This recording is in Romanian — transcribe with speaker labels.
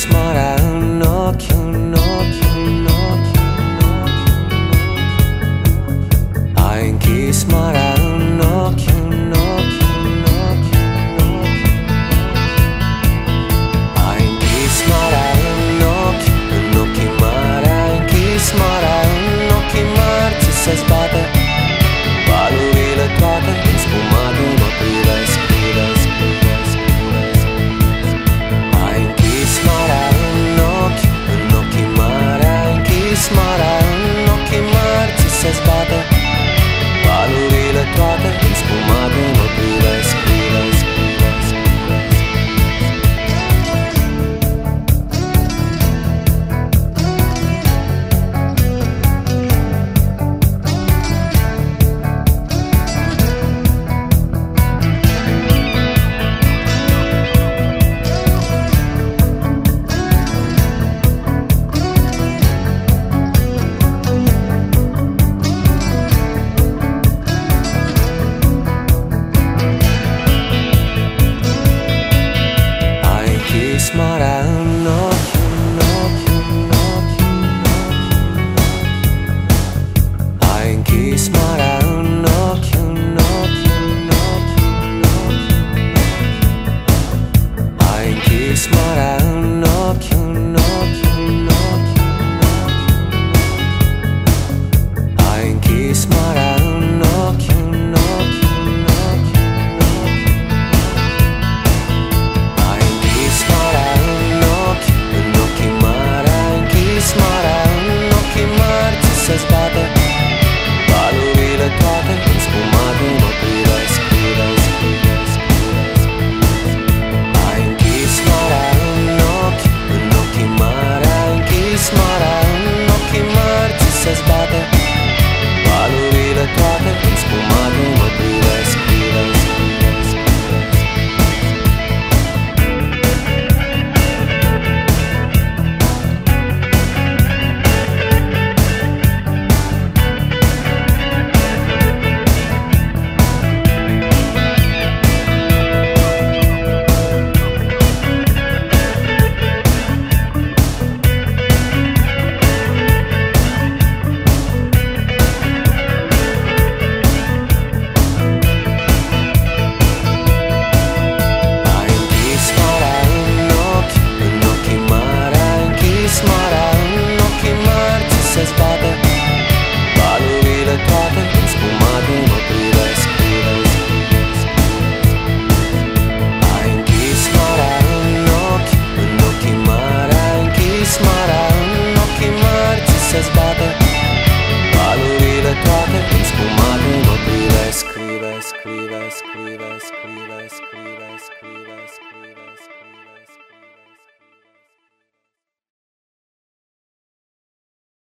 Speaker 1: smara un occhio, un occhio, un occhio, un occhio. Hai anche smara un occhio, un occhio, un occhio, un occhio. Hai anche smara un occhio mare, hai anche smara un occhio mare, se sei sbate, valori le toate, spumate, ma pila, spila, spila, spila. Hai anche smara un occhio mare, hai anche smara un occhio mare, se sei sbate, valori le toate, spumate, ma pila, spila, spila, spila. Smara un